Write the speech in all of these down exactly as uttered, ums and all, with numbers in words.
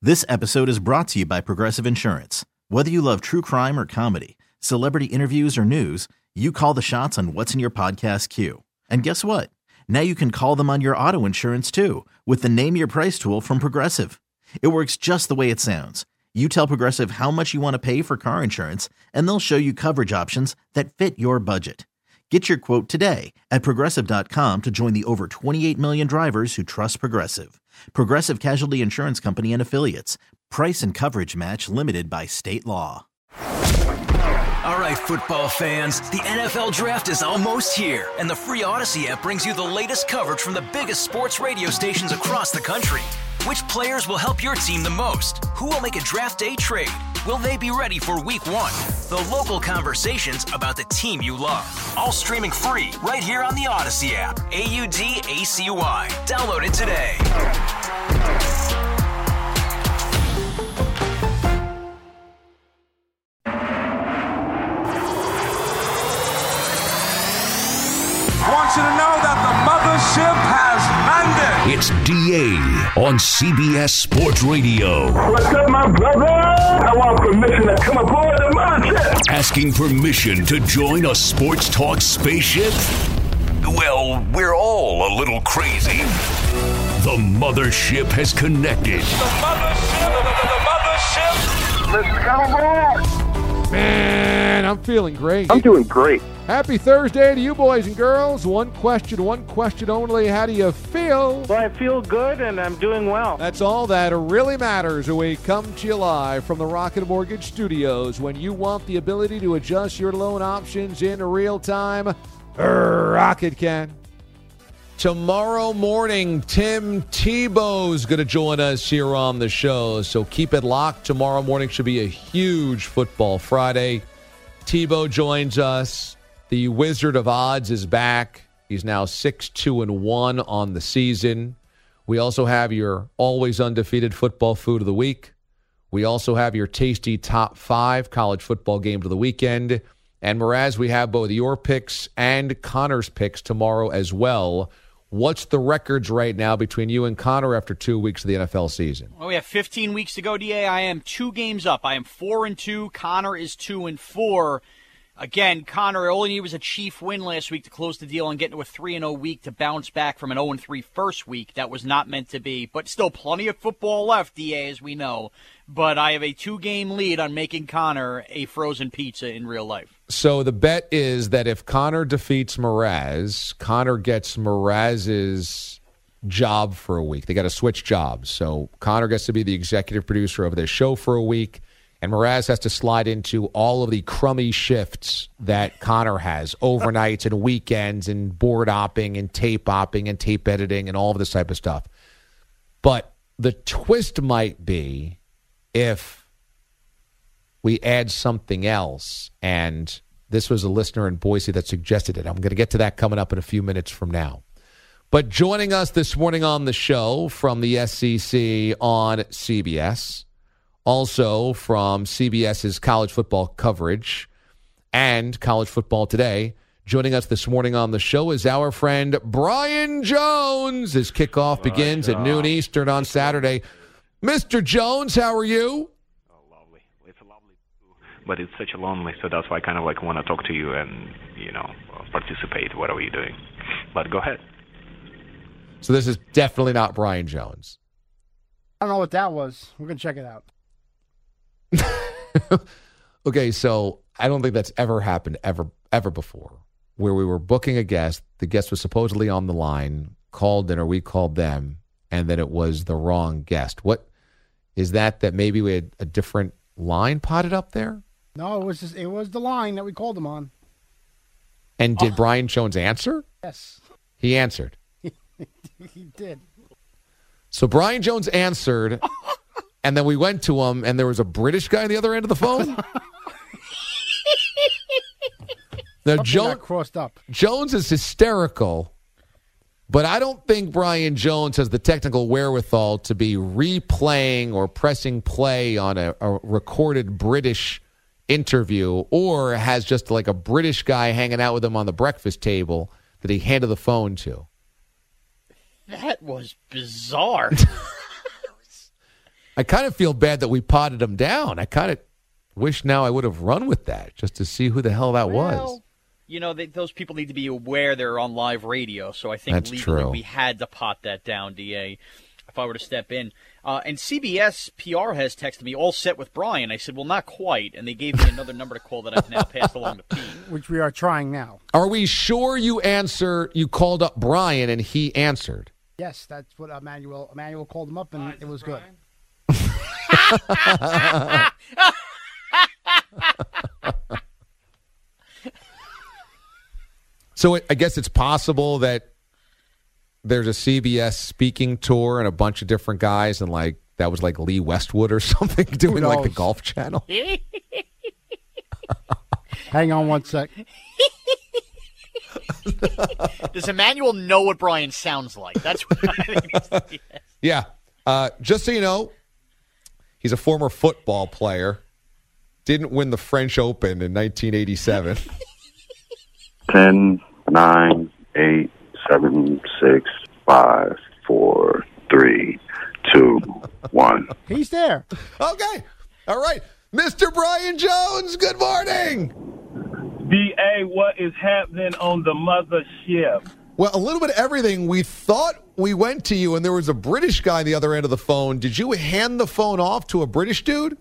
This episode is brought to you by Progressive Insurance. Whether you love true crime or comedy, celebrity interviews or news, you call the shots on what's in your podcast queue. And guess what? Now you can call them on your auto insurance too with the Name Your Price tool from Progressive. It works just the way it sounds. You tell Progressive how much you want to pay for car insurance, and they'll show you coverage options that fit your budget. Get your quote today at Progressive dot com to join the over twenty-eight million drivers who trust Progressive. Progressive Casualty Insurance Company and Affiliates. Price and coverage match limited by state law. All right, football fans, the N F L Draft is almost here, and the free Odyssey app brings you the latest coverage from the biggest sports radio stations across the country. Which players will help your team the most? Who will make a draft day trade? Will they be ready for week one? The local conversations about the team you love. All streaming free right here on the Odyssey app. A U D A C Y. Download it today. I want you to know that the mothership has landed. It's D A on C B S Sports Radio. What's up, my brother? I want permission to come aboard the mothership. Asking permission to join a sports talk spaceship? Well, we're all a little crazy. The mothership has connected. The mothership, the, the, the mothership. Let's come aboard. Man, I'm feeling great. I'm doing great. Happy Thursday to you, boys and girls. One question, one question only. How do you feel? Well, I feel good, and I'm doing well. That's all that really matters. We come to you live from the Rocket Mortgage Studios. When you want the ability to adjust your loan options in real time, Rocket can. Tomorrow morning, Tim Tebow's going to join us here on the show, so keep it locked. Tomorrow morning should be a huge Football Friday. Tebow joins us. The Wizard of Odds is back. He's now six two and one on the season. We also have your always undefeated football food of the week. We also have your tasty top five college football games of the weekend. And Mraz, we have both your picks and Connor's picks tomorrow as well. What's the records right now between you and Connor after two weeks of the N F L season? Well, we have fifteen weeks to go, D A. I am two games up. I am four and two. Connor is two and four. Again, Connor, all he needed was a Chief win last week to close the deal and get into a three and oh week to bounce back from an oh and three first week. That was not meant to be. But still plenty of football left, D A, as we know. But I have a two-game lead on making Connor a frozen pizza in real life. So the bet is that if Connor defeats Mraz, Connor gets Mraz's job for a week. They got to switch jobs. So Connor gets to be the executive producer of their show for a week. And Mraz has to slide into all of the crummy shifts that Connor has, overnights and weekends and board opping and tape opping and tape editing and all of this type of stuff. But the twist might be if we add something else, and this was a listener in Boise that suggested it. I'm going to get to that coming up in a few minutes from now. But joining us this morning on the show from the S E C on C B S, also from CBS's college football coverage and College Football Today, joining us this morning on the show is our friend Brian Jones. His kickoff begins at noon Eastern on Saturday. Mister Jones, how are you? Oh, lovely. It's lovely, but it's such a lonely, so that's why I kind of like want to talk to you and, you know, participate, whatever you're doing. But go ahead. So this is definitely not Brian Jones. I don't know what that was. We're going to check it out. Okay, so I don't think that's ever happened ever ever before, where we were booking a guest, the guest was supposedly on the line, called in or we called them, and then it was the wrong guest. What is that? That maybe we had a different line potted up there? No, it was just, it was the line that we called him on. And did oh. Brian Jones answer? Yes, he answered. He did. So Brian Jones answered. And then we went to him, and there was a British guy on the other end of the phone. Now, Jones crossed up. Jones is hysterical, but I don't think Brian Jones has the technical wherewithal to be replaying or pressing play on a, a recorded British interview, or has just like a British guy hanging out with him on the breakfast table that he handed the phone to. That was bizarre. I kind of feel bad that we potted him down. I kind of wish now I would have run with that just to see who the hell that well, was. You know, they, those people need to be aware they're on live radio, so I think That's legally true. we had to pot that down, D A, if I were to step in. Uh, and C B S P R has texted me, all set with Brian. I said, well, not quite, and they gave me another number to call that I've now passed along to Pete. Which we are trying now. Are we sure you answer? You called up Brian and he answered. Yes, that's what Emmanuel Emmanuel called him up, and it was good. So it, I guess it's possible that there's a C B S speaking tour and a bunch of different guys, and like that was like Lee Westwood or something doing like the Golf Channel. Hang on one sec. Does Emmanuel know what Brian sounds like? That's what I think. Yeah. Uh, just so you know, he's a former football player. Didn't win the French Open in nineteen eighty-seven. Ten, nine, eight, seven, six, five, four, three, two, one. He's there. Okay. All right. Mister Brian Jones, good morning. D A, what is happening on the mothership? Well, a little bit of everything. We thought we went to you, and there was a British guy on the other end of the phone. Did you hand the phone off to a British dude?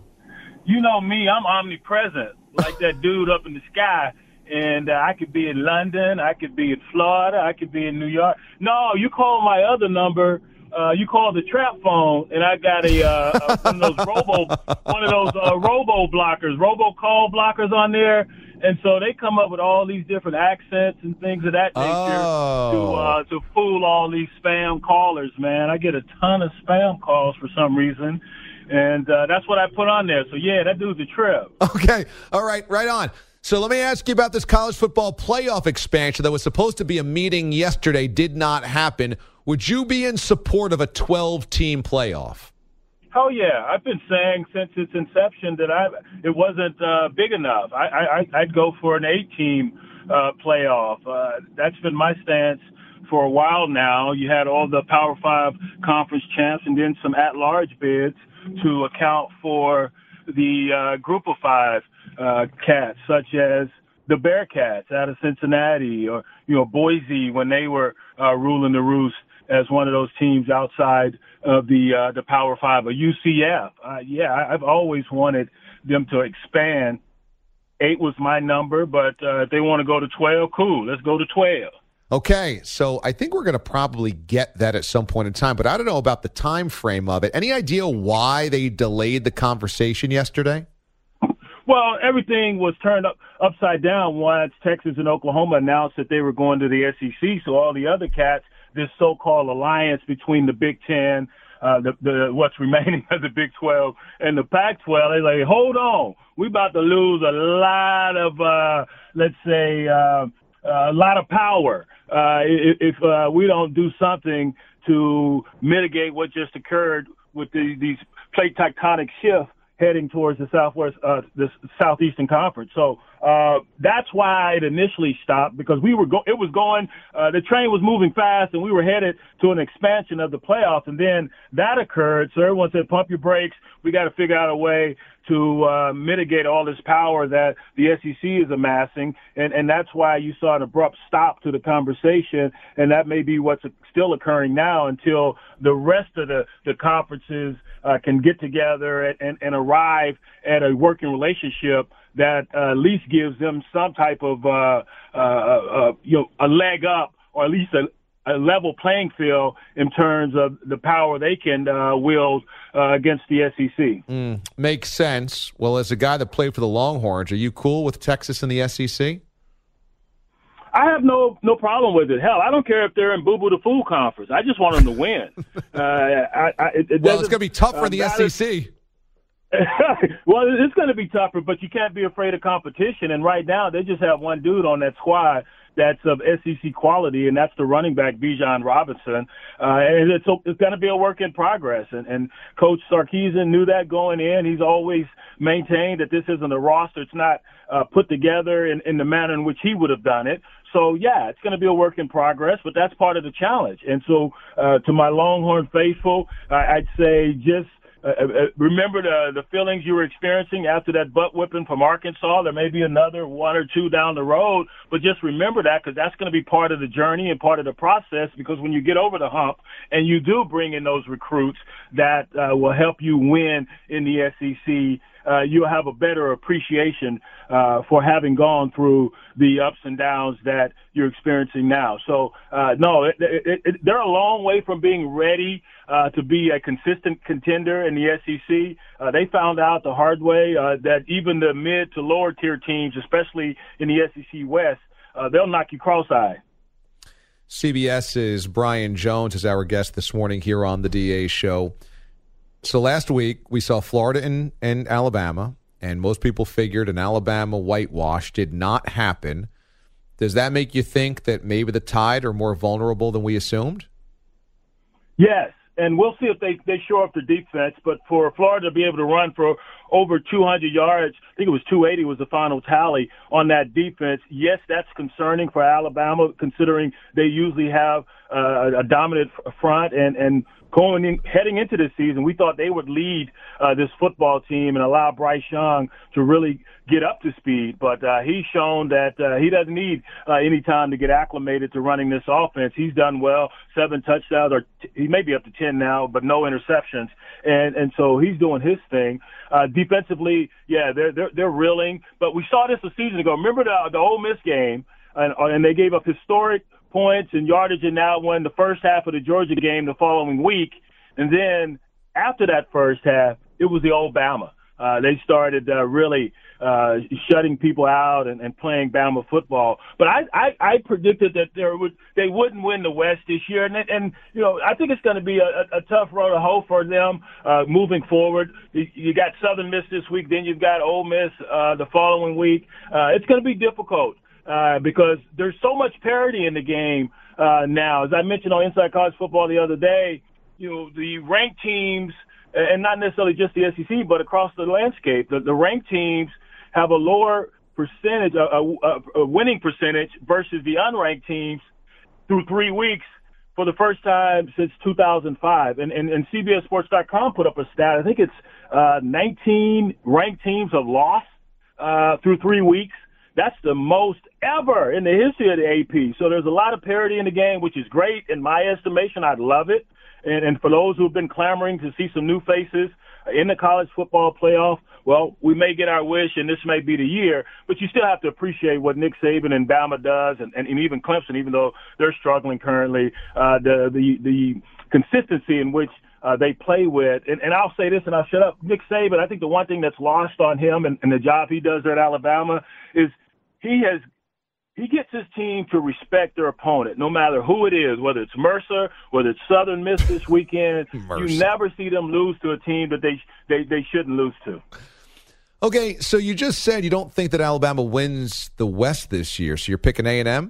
You know me, I'm omnipresent, like that dude up in the sky. And uh, I could be in London, I could be in Florida, I could be in New York. No, you call my other number. Uh, you call the trap phone, and I got a, uh, a one of those robo, one of those uh, robo blockers, robo call blockers on there, and so they come up with all these different accents and things of that nature oh. to uh, to fool all these spam callers. Man, I get a ton of spam calls for some reason, and uh, that's what I put on there. So yeah, that dude's a trip. Okay, all right, right on. So let me ask you about this college football playoff expansion that was supposed to be a meeting yesterday, did not happen. Would you be in support of a twelve-team playoff? Oh, yeah. I've been saying since its inception that I it wasn't uh, big enough. I, I, I'd go for an eight-team uh, playoff. Uh, that's been my stance for a while now. You had all the Power Five conference champs and then some at-large bids to account for the uh, group of five uh, cats, such as the Bearcats out of Cincinnati, or you know Boise when they were uh, ruling the roost as one of those teams outside of the uh, the Power Five, or U C F. Uh, yeah, I've always wanted them to expand. Eight was my number, but uh, if they want to go to twelve, cool. Let's go to twelve. Okay, so I think we're going to probably get that at some point in time, but I don't know about the time frame of it. Any idea why they delayed the conversation yesterday? Well, everything was turned up upside down once Texas and Oklahoma announced that they were going to the S E C. So all the other cats, this so-called alliance between the Big Ten, uh, the, the what's remaining of the Big twelve, and the Pac twelve, they're like, hold on, we about to lose a lot of, uh, let's say, uh, a lot of power uh, if, if uh, we don't do something to mitigate what just occurred with the, these plate tectonic shifts heading towards the Southwest, uh, the Southeastern Conference. So uh, that's why it initially stopped, because we were go- it was going, uh, the train was moving fast, and we were headed to an expansion of the playoffs. And then that occurred. So everyone said, pump your brakes. We got to figure out a way to uh, mitigate all this power that the S E C is amassing. And, and that's why you saw an abrupt stop to the conversation. And that may be what's still occurring now until the rest of the, the conferences uh, can get together and, and, and arrive at a working relationship that uh, at least gives them some type of, uh, uh, uh, you know, a leg up, or at least a, a level playing field in terms of the power they can uh, wield uh, against the S E C. Mm, makes sense. Well, as a guy that played for the Longhorns, are you cool with Texas and the S E C? I have no no problem with it. Hell, I don't care if they're in Boo Boo the Fool conference. I just want them to win. uh, I, I, it, it well, it's going to be tough for uh, the S E C. Well, it's going to be tougher, but you can't be afraid of competition. And right now, they just have one dude on that squad that's of S E C quality, and that's the running back, Bijan Robinson. Uh, and it's, it's going to be a work in progress. And, and Coach Sarkisian knew that going in. He's always maintained that this isn't a roster. It's not uh, put together in, in the manner in which he would have done it. So, yeah, it's going to be a work in progress, but that's part of the challenge. And so uh, to my Longhorn faithful, uh, I'd say just uh, remember the the feelings you were experiencing after that butt whipping from Arkansas. There may be another one or two down the road, but just remember that, because that's going to be part of the journey and part of the process, because when you get over the hump and you do bring in those recruits that uh, will help you win in the S E C, uh, you'll have a better appreciation uh, for having gone through the ups and downs that you're experiencing now. So, uh, no, it, it, it, they're a long way from being ready uh, to be a consistent contender in the S E C. Uh, they found out the hard way uh, that even the mid to lower tier teams, especially in the S E C West, uh, they'll knock you cross-eyed. CBS's Brian Jones is our guest this morning here on the D A Show. So last week we saw Florida and, and Alabama, and most people figured an Alabama whitewash did not happen. Does that make you think that maybe the Tide are more vulnerable than we assumed? Yes, and we'll see if they, they shore up the defense. But for Florida to be able to run for over two hundred yards, I think it was two eighty was the final tally on that defense. Yes, that's concerning for Alabama, considering they usually have uh, a dominant front. And, and going in, heading into this season, we thought they would lead uh, this football team and allow Bryce Young to really get up to speed. But uh, he's shown that uh, he doesn't need uh, any time to get acclimated to running this offense. He's done well, seven touchdowns, or t- he may be up to ten now, but no interceptions. And and so he's doing his thing. Uh, defensively, yeah, they're they're they're reeling. But we saw this a season ago. Remember the the Ole Miss game, and and they gave up historic points and yardage in that one, the first half of the Georgia game the following week. And then after that first half, it was the old Bama. Uh, they started uh, really uh, shutting people out and, and playing Bama football. But I, I, I predicted that there would they wouldn't win the West this year, and and you know I think it's going to be a, a tough road to hoe for them uh, moving forward. You, you got Southern Miss this week, then you've got Ole Miss uh, the following week. Uh, it's going to be difficult uh, because there's so much parity in the game uh, now. As I mentioned on Inside College Football the other day, you know the ranked teams, and not necessarily just the S E C, but across the landscape, the, the ranked teams have a lower percentage, a, a, a winning percentage versus the unranked teams through three weeks for the first time since two thousand five. And, and, and C B S Sports dot com put up a stat. I think it's uh, nineteen ranked teams have lost uh, through three weeks. That's the most ever in the history of the A P. So there's a lot of parity in the game, which is great in my estimation. I'd love it. And, and for those who have been clamoring to see some new faces in the college football playoff, well, we may get our wish, and this may be the year. But you still have to appreciate what Nick Saban and Bama does, and, and, and even Clemson, even though they're struggling currently, uh, the, the the consistency in which uh, they play with. And, and I'll say this, and I'll shut up. Nick Saban, I think the one thing that's lost on him and, and the job he does there at Alabama is he has He gets his team to respect their opponent, no matter who it is, whether it's Mercer, whether it's Southern Miss this weekend. You never see them lose to a team that they they, they shouldn't lose to. Okay, so you just said you don't think that Alabama wins the West this year, so you're picking A and M?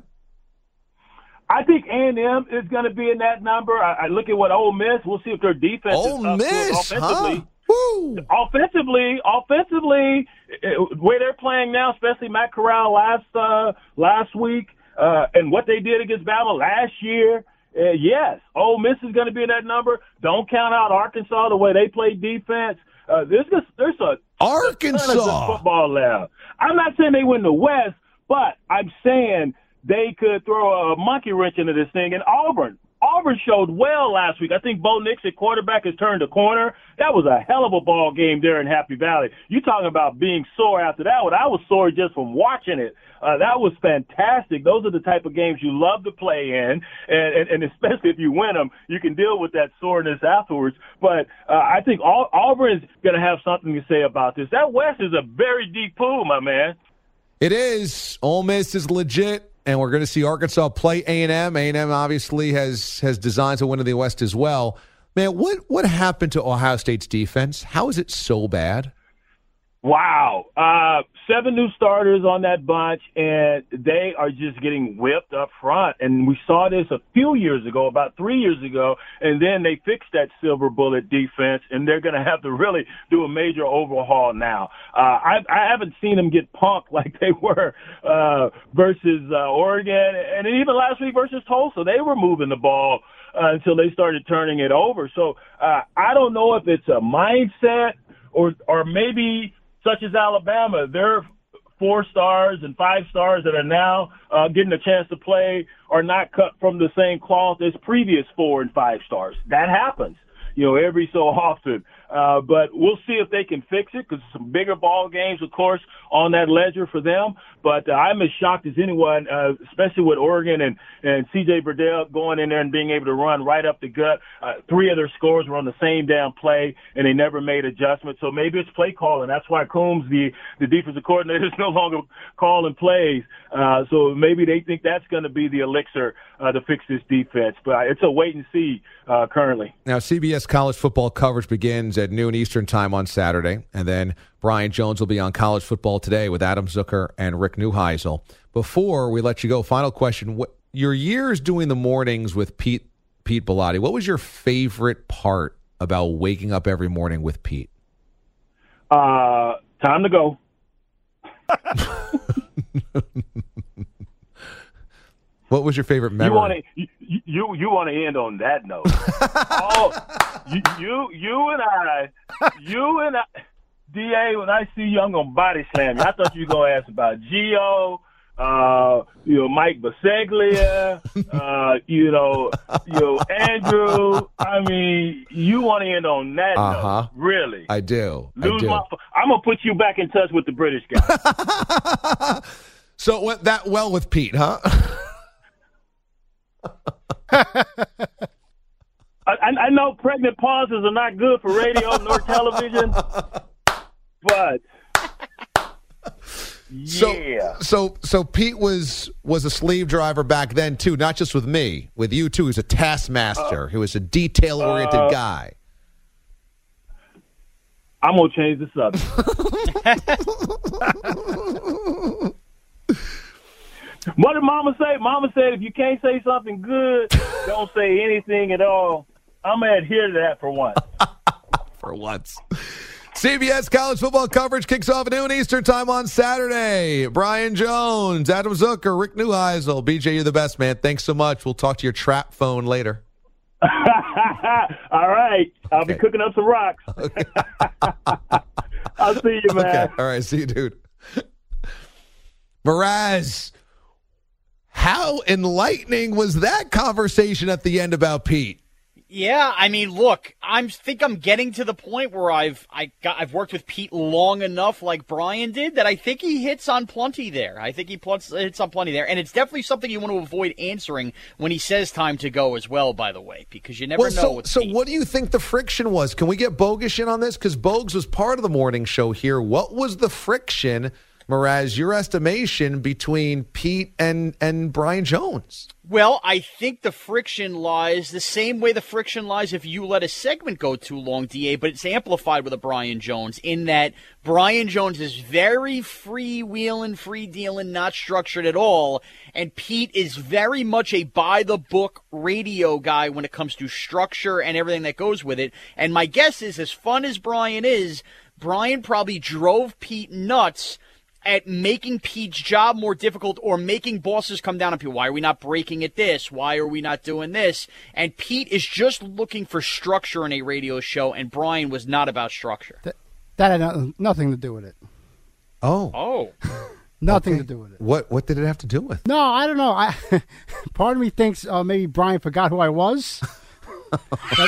I think A and M is going to be in that number. I, I look at what Ole Miss. We'll see if their defense Ole is up Miss, to it offensively. Huh? Woo. Offensively, offensively, it, where they're playing now, especially Matt Corral last uh, last week, uh, and what they did against Bama last year. Uh, yes, Ole Miss is going to be in that number. Don't count out Arkansas the way they play defense. Uh, there's a, there's a Arkansas a ton of good football left. I'm not saying they win the West, but I'm saying they could throw a monkey wrench into this thing. And Auburn. Auburn showed well last week. I think Bo Nix at quarterback has turned a corner. That was a hell of a ball game there in Happy Valley. You talking about being sore after that one. I was sore just from watching it. Uh, that was fantastic. Those are the type of games you love to play in, and, and, and especially if you win them, you can deal with that soreness afterwards. But uh, I think Al- Auburn's going to have something to say about this. That West is a very deep pool, my man. It is. Ole Miss is legit. And we're going to see Arkansas play A and M. A and M obviously has has designs to win in the West as well. Man, what what happened to Ohio State's defense? How is it so bad? Wow. Uh, seven new starters on that bunch, and they are just getting whipped up front. And we saw this a few years ago, about three years ago, and then they fixed that silver bullet defense, and they're going to have to really do a major overhaul now. Uh, I, I haven't seen them get punked like they were uh, versus uh, Oregon, and even last week versus Tulsa. They were moving the ball uh, until they started turning it over. So uh, I don't know if it's a mindset or or maybe such as Alabama, they're four stars and five stars that are now uh, getting a chance to play are not cut from the same cloth as previous four and five stars. That happens, you know, every so often. Uh, but we'll see if they can fix it because some bigger ball games, of course, on that ledger for them. But uh, I'm as shocked as anyone, uh, especially with Oregon and, and C J Burdell going in there and being able to run right up the gut. Uh, three of their scores were on the same damn play, and they never made adjustments. So maybe it's play calling. That's why Coombs, the, the defensive coordinator, is no longer calling plays. Uh, so maybe they think that's going to be the elixir uh, to fix this defense. But it's a wait and see uh, currently. Now, C B S college football coverage begins at noon Eastern time on Saturday, and then Brian Jones will be on College Football Today with Adam Zucker and Rick Neuheisel. Before we let you go, final question. What, your years doing the mornings with Pete Pete Bellotti, what was your favorite part about waking up every morning with Pete? Uh, time to go. What was your favorite memory? You want to you, you you want to end on that note? Oh, you, you you and I, you and I, D A. When I see you, I'm gonna body slam you. I thought you were gonna ask about Gio, uh, you know, Mike Biseglia, uh, you know, you know, Andrew. I mean, you want to end on that uh-huh. note? Really? I do. Lose I do. My, I'm gonna put you back in touch with the British guy. So it went that well with Pete, huh? I, I know pregnant pauses are not good for radio nor television, but yeah. So, so, so Pete was was a sleeve driver back then too, not just with me, with you too. He was a taskmaster. Uh, he was a detail oriented uh, guy. I'm gonna change the subject. What did Mama say? Mama said if you can't say something good, don't say anything at all. I'm going to adhere to that for once. For once. C B S college football coverage kicks off at noon Eastern time on Saturday. Brian Jones, Adam Zucker, Rick Neuheisel. B J, you're the best, man. Thanks so much. We'll talk to your trap phone later. All right. I'll okay. be cooking up some rocks. Okay. I'll see you, man. Okay. All right. See you, dude. Mraz. How enlightening was that conversation at the end about Pete? Yeah, I mean, look, I think I'm getting to the point where I've I got I've worked with Pete long enough, like Brian did, that I think he hits on plenty there. I think he plus, hits on plenty there, and it's definitely something you want to avoid answering when he says time to go as well. By the way, because you never well, know. So, with so Pete. What do you think the friction was? Can we get Bogusch in on this? Because Bogues was part of the morning show here. What was the friction? Mraz, your estimation between Pete and, and Brian Jones? Well, I think the friction lies the same way the friction lies if you let a segment go too long, D A, but it's amplified with a Brian Jones in that Brian Jones is very freewheeling, free-dealing, not structured at all, and Pete is very much a by-the-book radio guy when it comes to structure and everything that goes with it. And my guess is, as fun as Brian is, Brian probably drove Pete nuts at making Pete's job more difficult or making bosses come down on Pete. Why are we not breaking at this? Why are we not doing this? And Pete is just looking for structure in a radio show, and Brian was not about structure. That, that had no, nothing to do with it. Oh. Oh. Nothing okay. to do with it. What What did it have to do with? No, I don't know. I part of me thinks uh, maybe Brian forgot who I was. that,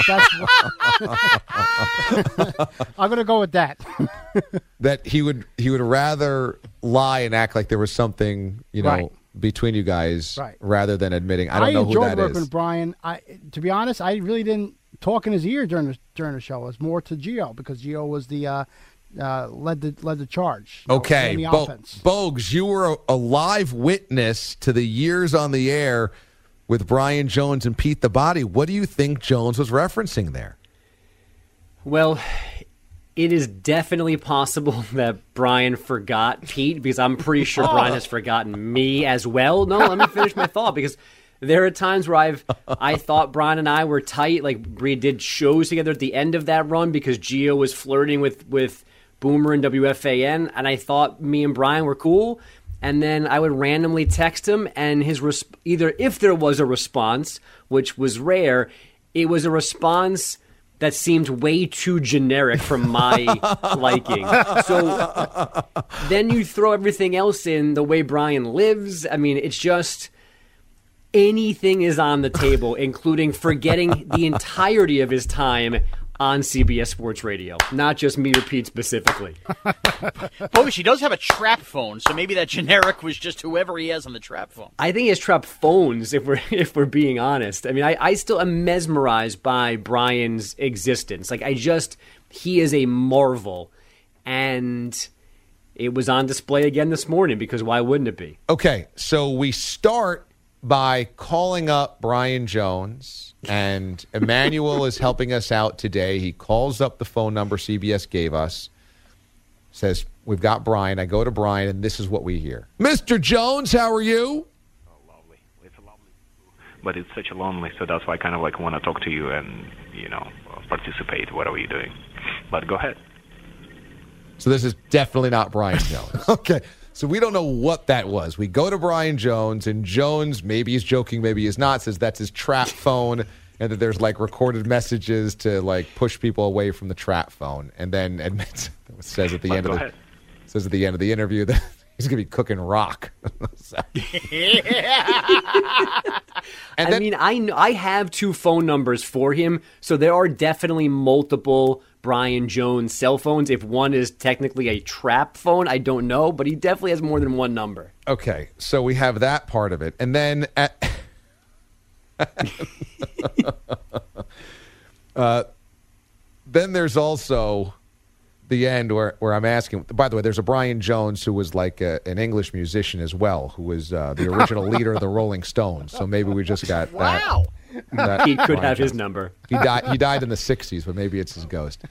that, that's I'm going to go with that. That he would he would rather lie and act like there was something, you know, right. between you guys, right. rather than admitting. I don't I know who that is. I enjoyed working with Brian. I, to be honest, I really didn't talk in his ear during the during the show. It was more to Gio because Gio was the uh, uh, led the led the charge. Okay, the Bo- offense. Bogues, you were a, a live witness to the years on the air with Brian Jones and Pete the Body. What do you think Jones was referencing there? Well, it is definitely possible that Brian forgot Pete, because I'm pretty sure oh. Brian has forgotten me as well. No, let me finish my thought, because there are times where I've I thought Brian and I were tight, like we did shows together at the end of that run because Gio was flirting with, with Boomer and W F A N, and I thought me and Brian were cool. and then I would randomly text him, and his res- either if there was a response, which was rare, it was a response that seemed way too generic for my liking. So then you throw everything else in, the way Brian lives. I mean, it's just anything is on the table, including forgetting the entirety of his time on C B S Sports Radio, not just me or Pete specifically. Bogus, he does have a trap phone, so maybe that generic was just whoever he has on the trap phone. I think he has trap phones, if we're if we're being honest. I mean, I, I still am mesmerized by Brian's existence. Like, I just, he is a marvel, and it was on display again this morning, because why wouldn't it be? Okay, so we start by calling up Brian Jones, and Emmanuel is helping us out today. He calls up the phone number C B S gave us, says, we've got Brian. I go to Brian, and this is what we hear. Mister Jones, how are you? Oh, lovely. It's a lovely, but it's such a lonely, so that's why I kind of like want to talk to you and, you know, participate, whatever you're doing. But go ahead. So this is definitely not Brian Jones. Okay. So we don't know what that was. We go to Brian Jones, and Jones, maybe he's joking, maybe he's not, says that's his trap phone, and that there's, like, recorded messages to, like, push people away from the trap phone. And then admits, says at the But end of the ahead. says at the end of the interview that he's going to be cooking rock. So. And I then, mean, I kn- I have two phone numbers for him, so there are definitely multiple Brian Jones cell phones. If one is technically a trap phone, I don't know, but he definitely has more than one number. Okay, so we have that part of it. And then at uh, then there's also the end where, where I'm asking, by the way, there's a Brian Jones who was like a, an English musician as well, who was uh, the original leader of the Rolling Stones. So maybe we just got that. Wow. that he could Brian have his Jones. number. He died. He died in the sixties, but maybe it's his ghost.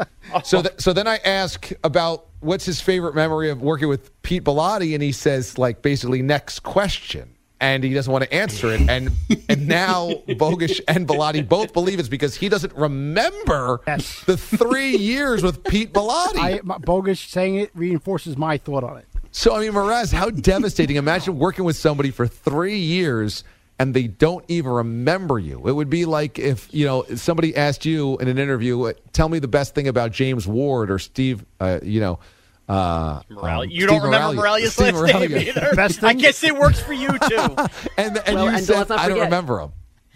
So, th- so then I ask about what's his favorite memory of working with Pete Bellotti, and he says, like, basically, next question, and he doesn't want to answer it. And and now Bogusch and Bellotti both believe it's because he doesn't remember Yes. the three years with Pete Bellotti. I, my, Bogusch saying it reinforces my thought on it. So, I mean, Mraz, how devastating. Imagine working with somebody for three years and they don't even remember you. It would be like if, you know, somebody asked you in an interview, tell me the best thing about James Ward or Steve, uh, you know. Uh, Morale. um, you Steve don't remember Morales. Morales' Steve last name Morales. either? Best thing? I guess it works for you, too. and and Well, you and said, let's not I don't forget- remember him.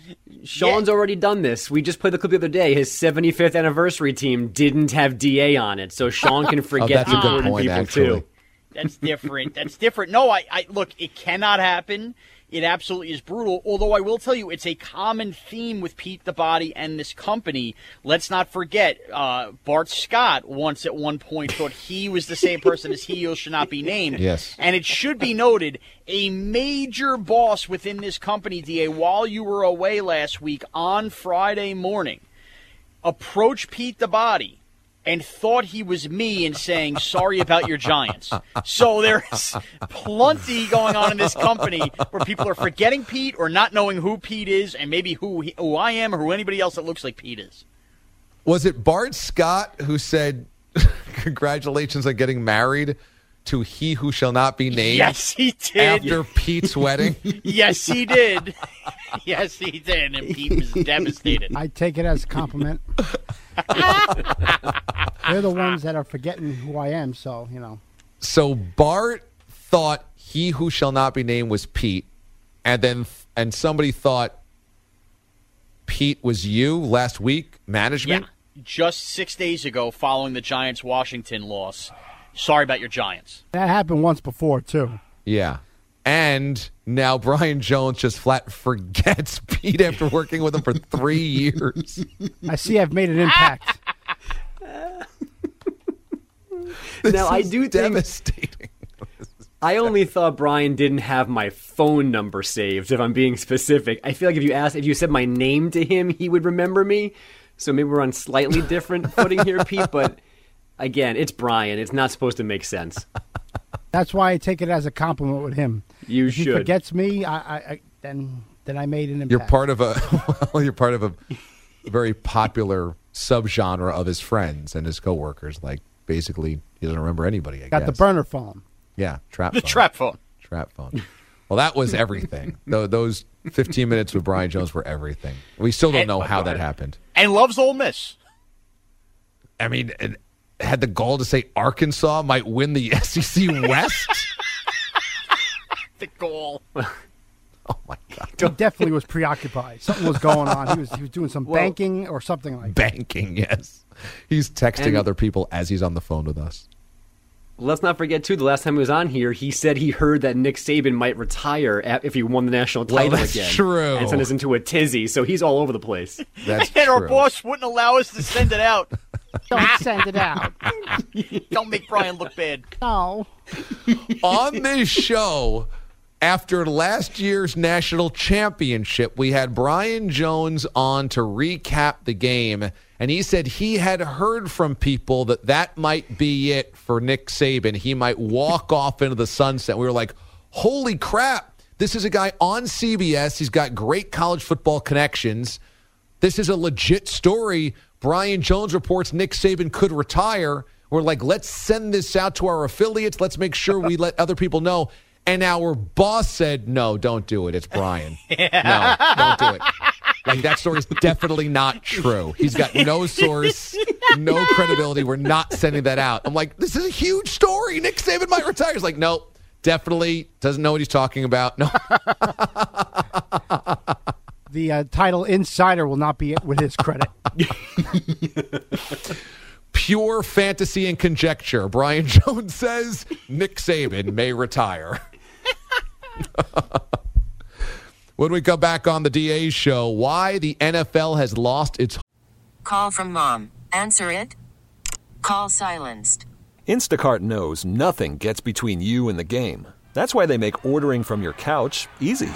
Sean's already done this. We just played the clip the other day. His seventy-fifth anniversary team didn't have D A on it, so Sean can forget that's a good important point, people actually. too. That's different. That's different. No, I, I look, it cannot happen. It absolutely is brutal. Although I will tell you, it's a common theme with Pete the Body and this company. Let's not forget, uh, Bart Scott once at one point thought he was the same person as he who should not be named. Yes. And it should be noted, a major boss within this company, D A, while you were away last week on Friday morning, approached Pete the Body and thought he was me and saying, sorry about your Giants. So there's plenty going on in this company where people are forgetting Pete or not knowing who Pete is and maybe who, he, who I am or who anybody else that looks like Pete is. Was it Bart Scott who said, congratulations on getting married to he who shall not be named? Yes, he did. After Pete's wedding? Yes, he did. Yes, he did. And Pete was devastated. I take it as a compliment. They're the ones that are forgetting who I am, so, you know. So Bart thought he who shall not be named was Pete, and then and somebody thought Pete was you last week, management? Yeah, just six days ago following the Giants-Washington loss. Sorry about your Giants. That happened once before, too. Yeah. And now Brian Jones just flat forgets Pete after working with him for three years. I see I've made an impact. Now, I do think devastating. I only thought Brian didn't have my phone number saved, if I'm being specific. I feel like if you asked, if you said my name to him, he would remember me. So maybe we're on slightly different footing here, Pete. But again, it's Brian. It's not supposed to make sense. That's why I take it as a compliment with him. You if should. he forgets me, I, I, I then then I made an impact. You're part of a well, you're part of a very popular subgenre of his friends and his coworkers. Like basically, he doesn't remember anybody. I Got guess. the burner phone. Yeah, trap The phone. trap phone. Trap phone. Well, that was everything. Th- those fifteen minutes with Brian Jones were everything. We still don't know how that happened. And loves Ole Miss. I mean, it had the goal to say Arkansas might win the S E C West. The goal. Oh my God! He definitely was preoccupied. Something was going on. He was he was doing some well, banking or something like that. Banking, yes. He's texting And- other people as he's on the phone with us. Let's not forget, too, the last time he was on here, he said he heard that Nick Saban might retire if he won the national title well, that's again. true. And send us into a tizzy, so he's all over the place. That's and true. our boss wouldn't allow us to send it out. Don't send it out. Don't make Brian look bad. No. On this show, after last year's national championship, we had Brian Jones on to recap the game, and he said he had heard from people that that might be it for Nick Saban. He might walk off into the sunset. We were like, holy crap, this is a guy on C B S. He's got great college football connections. This is a legit story. Brian Jones reports Nick Saban could retire. We're like, let's send this out to our affiliates. Let's make sure we let other people know. And our boss said, no, don't do it. It's Brian. No, don't do it. Like, that story is definitely not true. He's got no source, no credibility. We're not sending that out. I'm like, this is a huge story. Nick Saban might retire. He's like, no, definitely doesn't know what he's talking about. No. The uh, title Insider will not be with his credit. Pure fantasy and conjecture. Brian Jones says Nick Saban may retire. When we come back on the D A show, why the N F L has lost its... Call from mom. Answer it. Call silenced. Instacart knows nothing gets between you and the game. That's why they make ordering from your couch easy.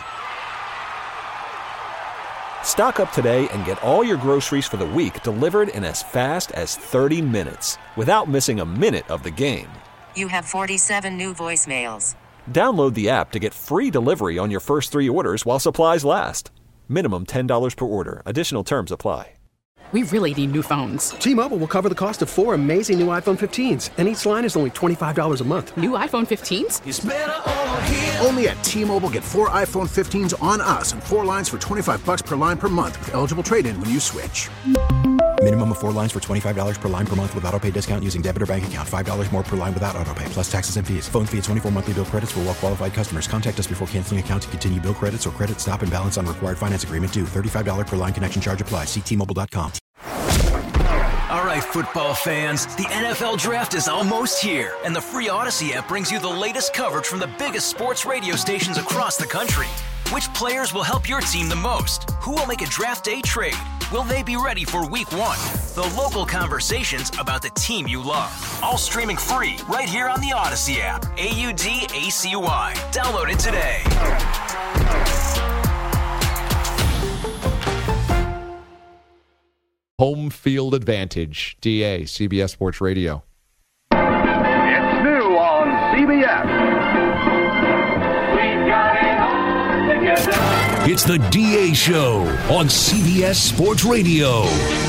Stock up today and get all your groceries for the week delivered in as fast as thirty minutes without missing a minute of the game. You have forty-seven new voicemails. Download the app to get free delivery on your first three orders while supplies last. Minimum ten dollars per order. Additional terms apply. We really need new phones. T-Mobile will cover the cost of four amazing new iPhone fifteens, and each line is only twenty-five dollars a month. New iPhone fifteens? It's better over here. Only at T-Mobile, get four iPhone fifteens on us and four lines for twenty-five dollars per line per month with eligible trade-in when you switch. Minimum of four lines for twenty-five dollars per line per month with autopay discount using debit or bank account. five dollars more per line without autopay, plus taxes and fees. Phone fee at twenty-four monthly bill credits for well-qualified customers. Contact us before canceling account to continue bill credits or credit stop and balance on required finance agreement due. thirty-five dollars per line connection charge applies. See T Mobile dot com. All right, football fans, the N F L Draft is almost here, and the free Odyssey app brings you the latest coverage from the biggest sports radio stations across the country. Which players will help your team the most? Who will make a draft day trade? Will they be ready for week one? The local conversations about the team you love. All streaming free right here on the Odyssey app. A U D A C Y. Download it today. Home field advantage. D A, C B S Sports Radio. It's new on C B S. We got it all together. It's the D A Show on C B S Sports Radio.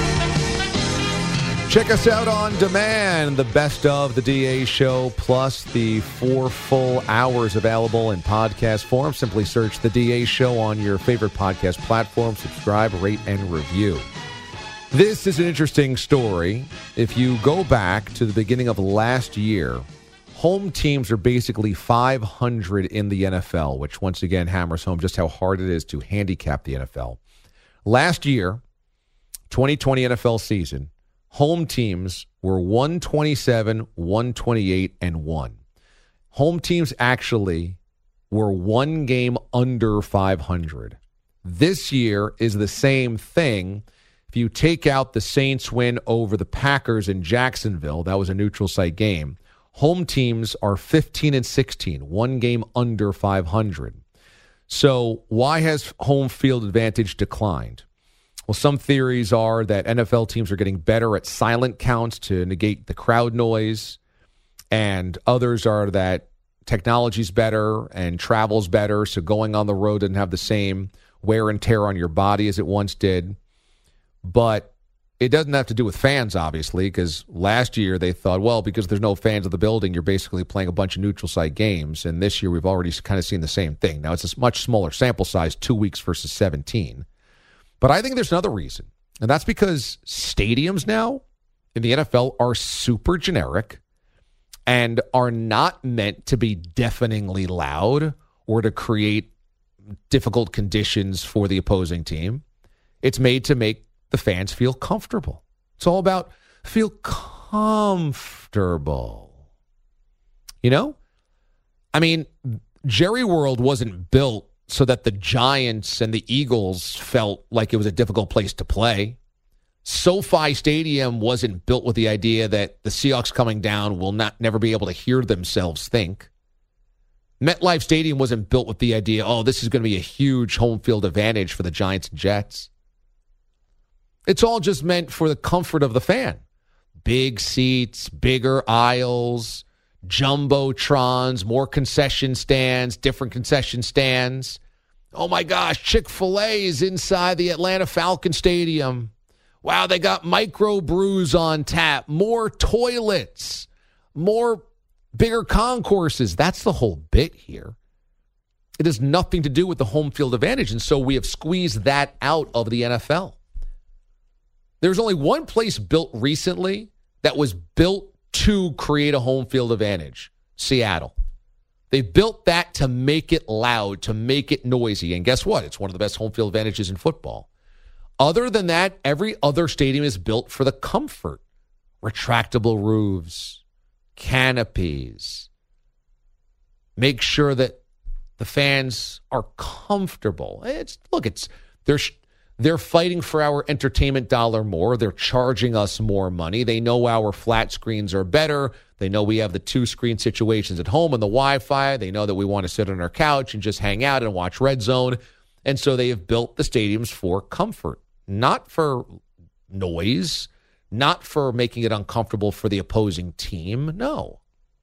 Check us out on demand. The best of the D A Show plus the four full hours available in podcast form. Simply search the D A Show on your favorite podcast platform. Subscribe, rate, and review. This is an interesting story. If you go back to the beginning of last year, home teams are basically five hundred in the N F L, which once again hammers home just how hard it is to handicap the N F L. Last year, twenty twenty N F L season, home teams were one twenty-seven, one twenty-eight, and one. Home teams actually were one game under five hundred. This year is the same thing. If you take out the Saints win over the Packers in Jacksonville, that was a neutral site game, home teams are fifteen and sixteen, one game under five hundred. So why has home field advantage declined? Well, some theories are that N F L teams are getting better at silent counts to negate the crowd noise, and others are that technology's better and travel's better, so going on the road doesn't have the same wear and tear on your body as it once did. But it doesn't have to do with fans, obviously, because last year they thought, well, because there's no fans in the building, you're basically playing a bunch of neutral site games. And this year we've already kind of seen the same thing. Now, it's a much smaller sample size, two weeks versus seventeen. But I think there's another reason, and that's because stadiums now in the N F L are super generic and are not meant to be deafeningly loud or to create difficult conditions for the opposing team. It's made to make the fans feel comfortable. It's all about feel comfortable. You know? I mean, Jerry World wasn't built so that the Giants and the Eagles felt like it was a difficult place to play. SoFi Stadium wasn't built with the idea that the Seahawks coming down will not never be able to hear themselves think. MetLife Stadium wasn't built with the idea, oh, this is going to be a huge home field advantage for the Giants and Jets. It's all just meant for the comfort of the fan. Big seats, bigger aisles, jumbotrons, more concession stands, different concession stands. Oh my gosh, Chick-fil-A is inside the Atlanta Falcon Stadium. Wow, they got microbrews on tap, more toilets, more bigger concourses. That's the whole bit here. It has nothing to do with the home field advantage, and so we have squeezed that out of the N F L. There's only one place built recently that was built to create a home field advantage, Seattle. They built that to make it loud, to make it noisy, and guess what? It's one of the best home field advantages in football. Other than that, every other stadium is built for the comfort. Retractable roofs, canopies. Make sure that the fans are comfortable. It's look, it's they're they're fighting for our entertainment dollar more. They're charging us more money. They know our flat screens are better. They know we have the two screen situations at home and the Wi-Fi. They know that we want to sit on our couch and just hang out and watch Red Zone. And so they have built the stadiums for comfort. Not for noise, not for making it uncomfortable for the opposing team. No.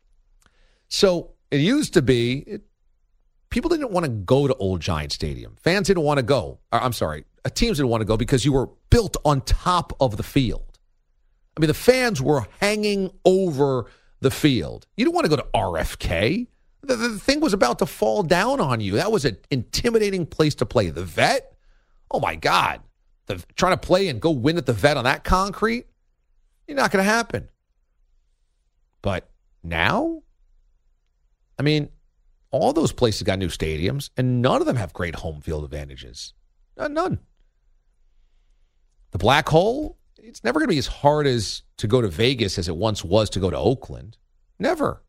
So it used to be, it, people didn't want to go to Old Giant Stadium. Fans didn't want to go. Or, I'm sorry, teams didn't want to go because you were built on top of the field. I mean, the fans were hanging over the field. You didn't want to go to R F K. The, the thing was about to fall down on you. That was an intimidating place to play. The Vet, oh my God. The, trying to play and go win at the Vet on that concrete, you're not going to happen. But now, I mean, all those places got new stadiums, and none of them have great home field advantages. Uh, none. The Black Hole, it's never going to be as hard as to go to Vegas as it once was to go to Oakland. Never.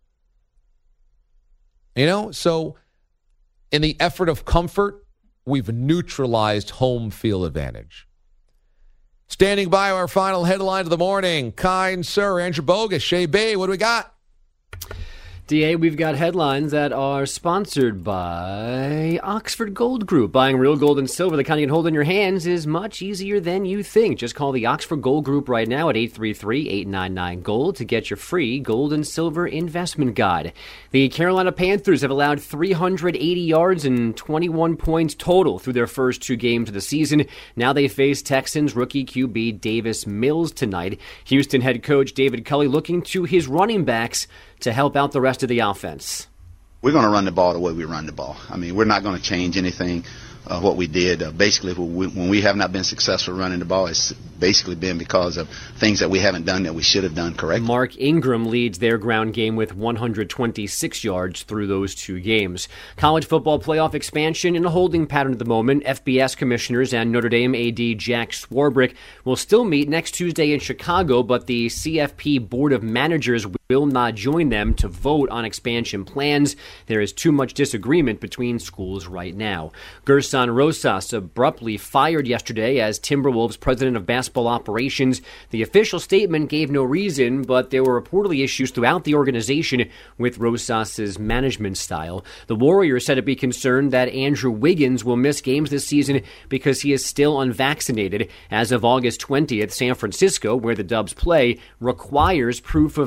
You know, so in the effort of comfort, we've neutralized home field advantage. Standing by our final headline of the morning, kind sir, Andrew Bogus, Shea B, what do we got? D A, we've got headlines that are sponsored by Oxford Gold Group. Buying real gold and silver, the kind you can hold in your hands, is much easier than you think. Just call the Oxford Gold Group right now at eight three three, eight nine nine, GOLD to get your free gold and silver investment guide. The Carolina Panthers have allowed three hundred eighty yards and twenty-one points total through their first two games of the season. Now they face Texans rookie Q B Davis Mills tonight. Houston head coach David Culley looking to his running backs to help out the rest of the offense. We're going to run the ball the way we run the ball. I mean, we're not going to change anything uh, what we did. Uh, basically, when we, when we have not been successful running the ball, it's basically been because of things that we haven't done that we should have done correctly. Mark Ingram leads their ground game with one hundred twenty-six yards through those two games. College football playoff expansion in a holding pattern at the moment. F B S commissioners and Notre Dame A D Jack Swarbrick will still meet next Tuesday in Chicago, but the C F P Board of Managers will not join them to vote on expansion plans. There is too much disagreement between schools right now. Gerson Rosas abruptly fired yesterday as Timberwolves president of basketball operations. The official statement gave no reason, but there were reportedly issues throughout the organization with Rosas's management style. The Warriors said to be concerned that Andrew Wiggins will miss games this season because he is still unvaccinated. As of August twentieth, San Francisco, where the Dubs play, requires proof of vaccination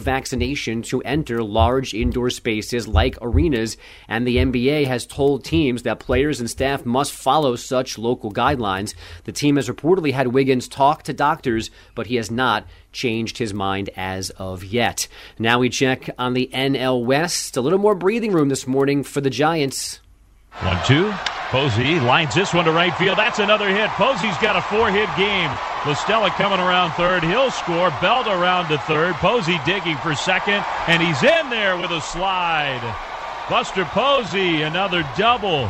permission to enter large indoor spaces like arenas, and the N B A has told teams that players and staff must follow such local guidelines. The team has reportedly had Wiggins talk to doctors, but he has not changed his mind as of yet. Now we check on the N L West. A little more breathing room this morning for the Giants. One, two. Posey lines this one to right field. That's another hit. Posey's got a four-hit game. LaStella coming around third. He'll score. Belt around to third. Posey digging for second, and he's in there with a slide. Buster Posey, another double.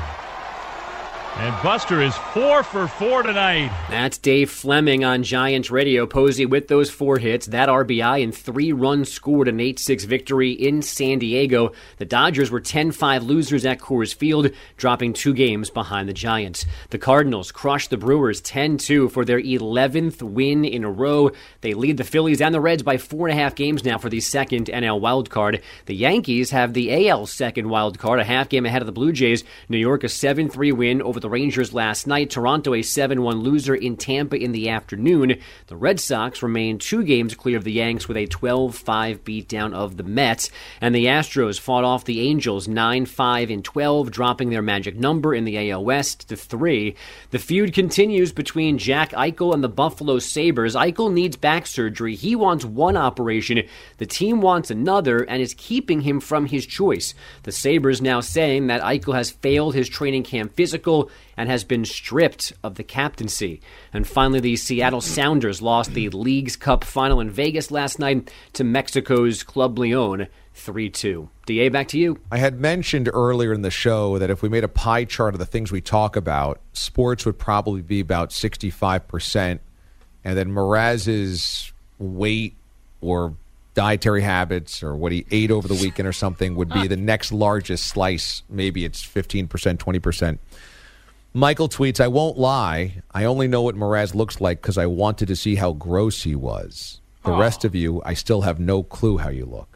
And Buster is four for four tonight. That's Dave Fleming on Giants Radio. Posey with those four hits, that R B I, and three runs scored, an eight six victory in San Diego. The Dodgers were ten five losers at Coors Field, dropping two games behind the Giants. The Cardinals crushed the Brewers ten two for their eleventh win in a row. They lead the Phillies and the Reds by four and a half games now for the second N L wildcard. The Yankees have the A L second wildcard, a half game ahead of the Blue Jays. New York a seven three win over the Rangers last night. Toronto a seven one loser in Tampa in the afternoon. The Red Sox remain two games clear of the Yanks with a twelve five beatdown of the Mets. And the Astros fought off the Angels nine five and twelve, dropping their magic number in the A L West to three. The feud continues between Jack Eichel and the Buffalo Sabres. Eichel needs back surgery. He wants one operation. The team wants another and is keeping him from his choice. The Sabres now saying that Eichel has failed his training camp physical and has been stripped of the captaincy. And finally, the Seattle Sounders lost the Leagues Cup final in Vegas last night to Mexico's Club Leon three two. D A, back to you. I had mentioned earlier in the show that if we made a pie chart of the things we talk about, sports would probably be about sixty-five percent, and then Mraz's weight or dietary habits or what he ate over the weekend or something would be the next largest slice. Maybe it's fifteen percent, twenty percent. Michael tweets, I won't lie. I only know what Mraz looks like because I wanted to see how gross he was. The oh. rest of you, I still have no clue how you look.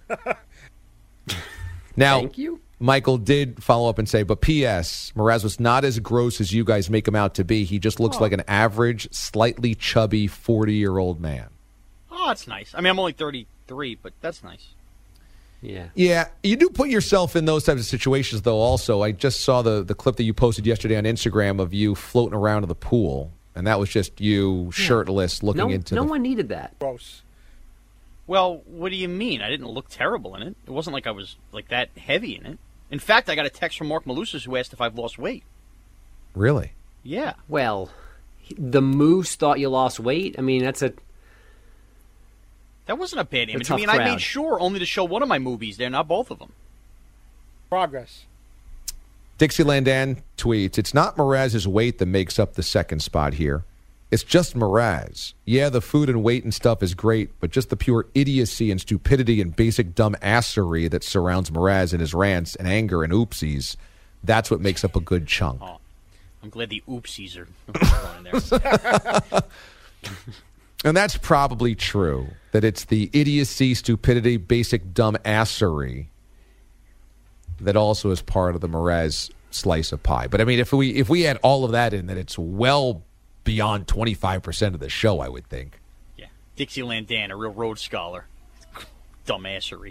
Now, Thank you. Michael did follow up and say, but P S, Mraz was not as gross as you guys make him out to be. He just looks oh. like an average, slightly chubby forty-year-old man. Oh, that's nice. I mean, I'm only thirty-three, but that's nice. Yeah. Yeah, you do put yourself in those types of situations, though, also. I just saw the, the clip that you posted yesterday on Instagram of you floating around in the pool, and that was just you shirtless yeah. looking no, into no the... No one needed that. Gross. Well, what do you mean? I didn't look terrible in it. It wasn't like I was like that heavy in it. In fact, I got a text from Mark Malusis who asked if I've lost weight. Really? Yeah. Well, the Moose thought you lost weight. I mean, that's a... That wasn't a bad image. A I mean, crowd. I made sure only to show one of my movies there, not both of them. Progress. Dixieland Dan tweets, it's not Mraz's weight that makes up the second spot here. It's just Mraz. Yeah, the food and weight and stuff is great, but just the pure idiocy and stupidity and basic dumb assery that surrounds Mraz and his rants and anger and oopsies, that's what makes up a good chunk. Oh, I'm glad the oopsies are going in there. And that's probably true, that it's the idiocy, stupidity, basic dumb assery that also is part of the Mraz slice of pie. But, I mean, if we if we add all of that in, then it's well beyond twenty-five percent of the show, I would think. Yeah. Dixieland Dan, a real Rhodes Scholar. Dumbassery.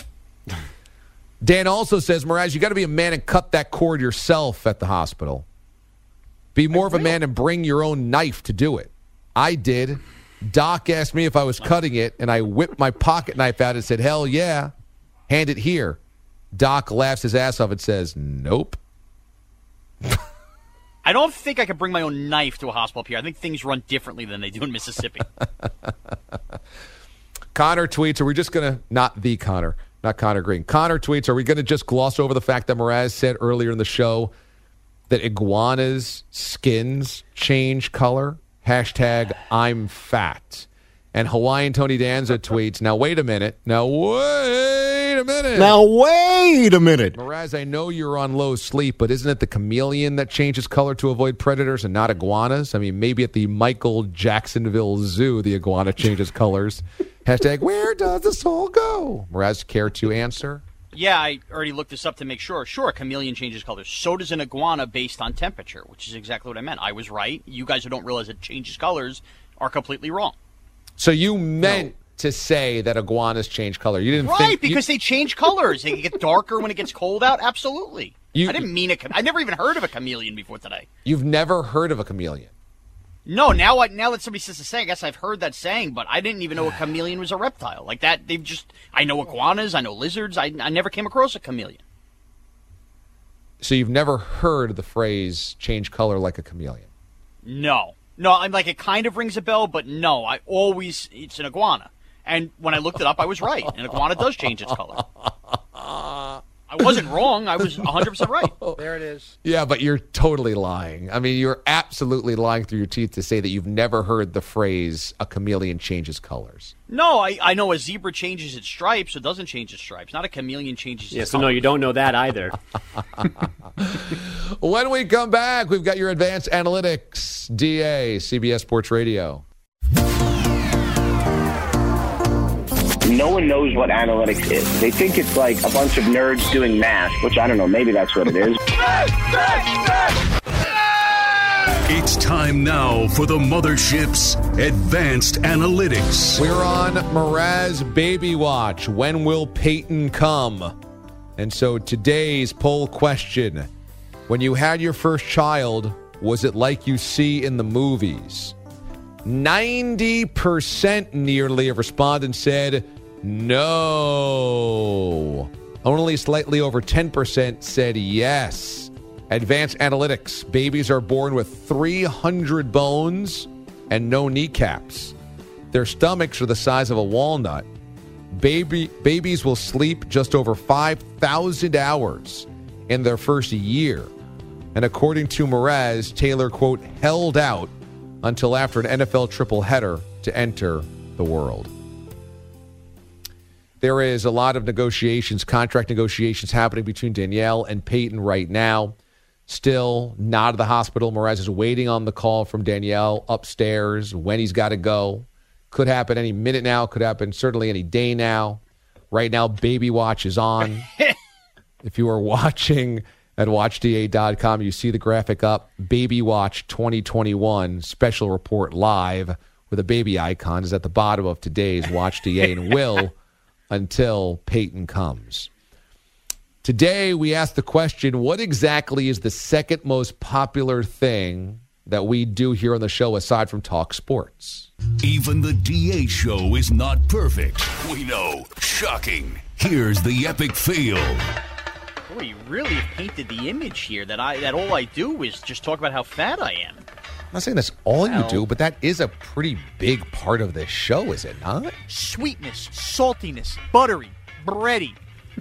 Dan also says, Mraz, you got to be a man and cut that cord yourself at the hospital. Be more of a man and bring your own knife to do it. I did. Doc asked me if I was cutting it, and I whipped my pocket knife out and said, hell yeah, hand it here. Doc laughs his ass off and says, nope. I don't think I could bring my own knife to a hospital up here. I think things run differently than they do in Mississippi. Connor tweets, are we just going to, not the Connor, not Connor Green. Connor tweets, are we going to just gloss over the fact that Mraz said earlier in the show that iguanas' skins change color? Hashtag I'm fat. And Hawaiian Tony Danza tweets, now wait a minute. Now wait a minute. Now wait a minute. Mraz, I know you're on low sleep, but isn't it the chameleon that changes color to avoid predators and not iguanas? I mean, maybe at the Michael Jacksonville Zoo, the iguana changes colors. Hashtag where does the soul go? Mraz, care to answer? Yeah, I already looked this up to make sure. Sure, a chameleon changes colors. So does an iguana based on temperature, which is exactly what I meant. I was right. You guys who don't realize it changes colors are completely wrong. So you meant to say that iguanas change color. You didn't right, think, because you, they change colors. They get darker when it gets cold out. Absolutely. You, I didn't mean a. I never even heard of a chameleon before today. You've never heard of a chameleon? No. Now, I, now that somebody says the saying, I guess I've heard that saying, but I didn't even know a chameleon was a reptile like that. They've just. I know iguanas. I know lizards. I, I never came across a chameleon. So you've never heard the phrase "change color like a chameleon"? No. No. I'm like it kind of rings a bell, but no. I always it's an iguana. And when I looked it up, I was right. An iguana does change its color. I wasn't wrong. I was one hundred percent right. There it is. Yeah, but you're totally lying. I mean, you're absolutely lying through your teeth to say that you've never heard the phrase "a chameleon changes colors." No, I, I know a zebra changes its stripes, so it doesn't change its stripes. Not a chameleon changes Yeah, its so no, color. you don't know that either. When we come back, we've got your advanced analytics. D A, C B S Sports Radio. No one knows what analytics is. They think it's like a bunch of nerds doing math, which I don't know, maybe that's what it is. It's time now for the Mothership's Advanced Analytics. We're on Mraz Baby Watch. When will Peyton come? And so today's poll question, when you had your first child, was it like you see in the movies? ninety percent nearly of respondents said no. Only slightly over ten percent said yes. Advanced analytics. Babies are born with three hundred bones and no kneecaps. Their stomachs are the size of a walnut. Baby Babies will sleep just over five thousand hours in their first year. And according to Mraz, Taylor, quote, held out until after an N F L triple header to enter the world. There is a lot of negotiations, contract negotiations happening between Danielle and Peyton right now. Still not at the hospital. Mraz is waiting on the call from Danielle upstairs when he's got to go. Could happen any minute now. Could happen certainly any day now. Right now, Baby Watch is on. If you are watching at watch d a dot com, you see the graphic up. Baby Watch twenty twenty-one special report live with a baby icon is at the bottom of today's Watch D A and will until Peyton comes. Today, we asked the question, what exactly is the second most popular thing that we do here on the show aside from talk sports? Even the D A show is not perfect. We know. Shocking. Here's the epic fail. Boy, you really have painted the image here that I that all I do is just talk about how fat I am. I'm not saying that's all Well- you do, but that is a pretty big part of this show, is it not? Sweetness, saltiness, buttery, bready.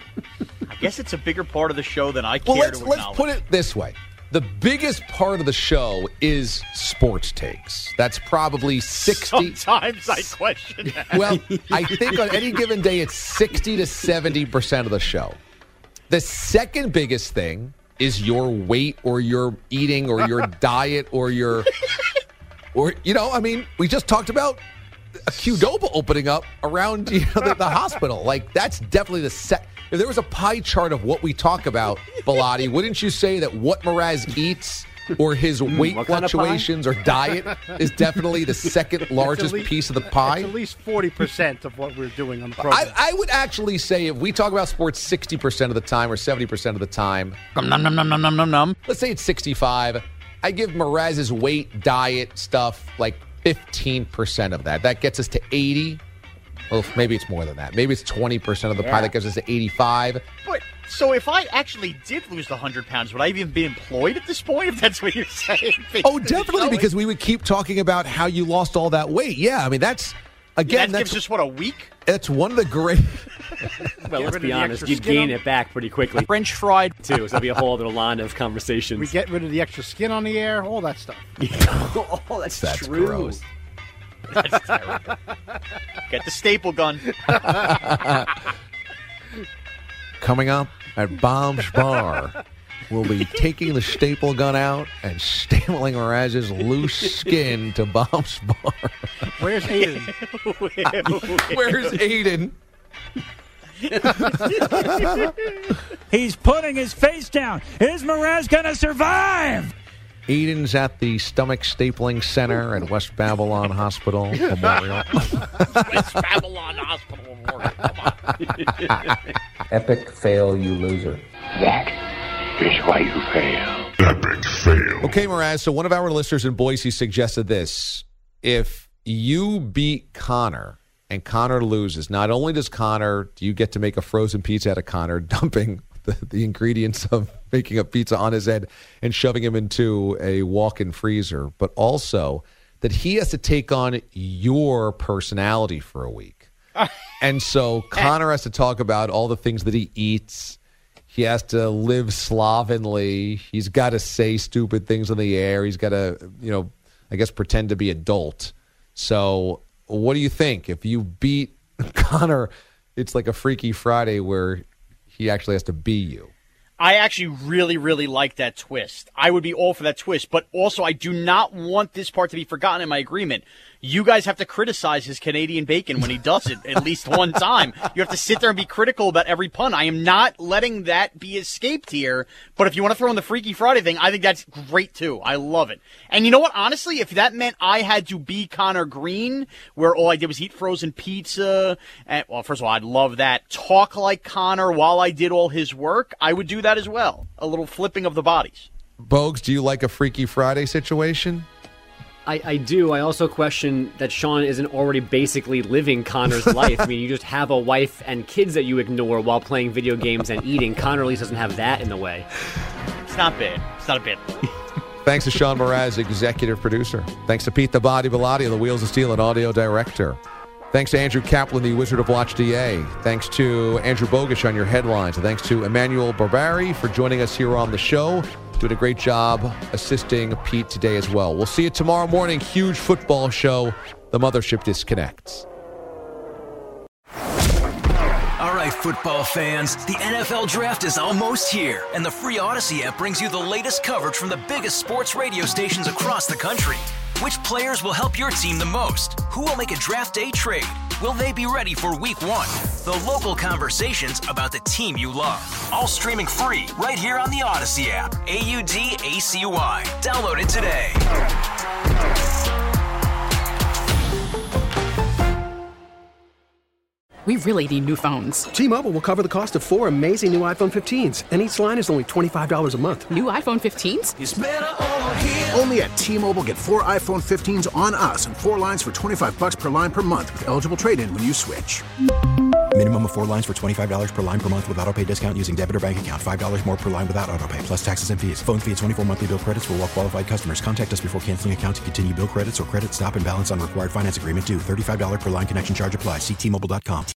I guess it's a bigger part of the show than I care Well, let's, to let's acknowledge. put it this way. The biggest part of the show is sports takes. That's probably sixty. Sometimes I question that. Well, I think on any given day, it's sixty to seventy percent of the show. The second biggest thing is your weight or your eating or your diet or your, or, you know, I mean, we just talked about a Qdoba opening up around, you know, the, the hospital. Like, that's definitely the set. If there was a pie chart of what we talk about, Bilotti, wouldn't you say that what Mraz eats or his weight what kind of pie? fluctuations or diet is definitely the second largest least- piece of the pie? It's at least forty percent of what we're doing on the I, program. I would actually say if we talk about sports sixty percent of the time or seventy percent of the time, Num, num, num, num, num, num, num. let's say it's sixty-five. I give Mraz's weight, diet, stuff like fifteen percent of that. That gets us to eighty. Well, maybe it's more than that. Maybe it's twenty percent of the pie. Yeah. That gives us to eighty-five. But so if I actually did lose the one hundred pounds, would I even be employed at this point, if that's what you're saying? Oh, definitely, because we would keep talking about how you lost all that weight. Yeah, I mean, that's, again, that that's gives us, what, a week? That's one of the great... Well, let's rid be of the honest, extra you'd skin gain on- it back pretty quickly. French fried. Too, so that'll be a whole other line of conversations. We get rid of the extra skin on the air, all that stuff. oh, that's, That's true. gross. That's terrible. Get the staple gun. Coming up at Bob's Bar, we'll be taking the staple gun out and stapling Mraz's loose skin to Bob's Bar. Where's Aiden? Where's Aiden? He's putting his face down. Is Mraz going to survive? Eden's at the Stomach Stapling Center at West Babylon Hospital Memorial. West Babylon Hospital Memorial. Come on. Epic fail, you loser. That is why you fail. Epic fail. Okay, Mraz, so one of our listeners in Boise suggested this. If you beat Connor and Connor loses, not only does Connor, do you get to make a frozen pizza out of Connor, dumping the, the ingredients of making a pizza on his head and shoving him into a walk-in freezer, but also that he has to take on your personality for a week. And so Connor has to talk about all the things that he eats. He has to live slovenly. He's got to say stupid things on the air. He's got to, you know, I guess pretend to be adult. So what do you think? If you beat Connor, it's like a Freaky Friday where he actually has to be you. I actually really, really like that twist. I would be all for that twist, but also I do not want this part to be forgotten in my agreement. You guys have to criticize his Canadian bacon when he does it at least one time. You have to sit there and be critical about every pun. I am not letting that be escaped here, but if you want to throw in the Freaky Friday thing, I think that's great too. I love it. And you know what? Honestly, if that meant I had to be Connor Green, where all I did was eat frozen pizza, and, well, first of all, I'd love that. Talk like Connor while I did all his work, I would do that as well. A little flipping of the bodies. Bogues, do you like a Freaky Friday situation? I, I do. I also question that Sean isn't already basically living Connor's life. I mean, you just have a wife and kids that you ignore while playing video games and eating. Connor at least doesn't have that in the way. It's not bad. It's not a bad. Thanks to Sean Mraz, executive producer. Thanks to Pete the Body Bellotti of the Wheels of Steel and audio director. Thanks to Andrew Kaplan, the Wizard of Watch D A. Thanks to Andrew Bogish on your headlines. And thanks to Emmanuel Barbari for joining us here on the show. Doing a great job assisting Pete today as well. We'll see you tomorrow morning. Huge football show. The Mothership disconnects. All right, football fans, the N F L Draft is almost here, and the free Odyssey app brings you the latest coverage from the biggest sports radio stations across the country. Which players will help your team the most? Who will make a draft day trade? Will they be ready for week one? The local conversations about the team you love. All streaming free right here on the Odyssey app. A U D A C Y. Download it today. We really need new phones. T-Mobile will cover the cost of four amazing new iPhone fifteens, and each line is only twenty-five dollars a month. New iPhone fifteens? It's better over here. Only at T-Mobile, get four iPhone fifteens on us and four lines for twenty-five bucks per line per month with eligible trade-in when you switch. Minimum of four lines for twenty-five dollars per line per month with autopay discount using debit or bank account. five dollars more per line without autopay, plus taxes and fees. Phone fee at twenty-four monthly bill credits for well-qualified customers. Contact us before canceling account to continue bill credits or credit stop and balance on required finance agreement due. thirty-five dollars per line connection charge applies. See T Mobile dot com.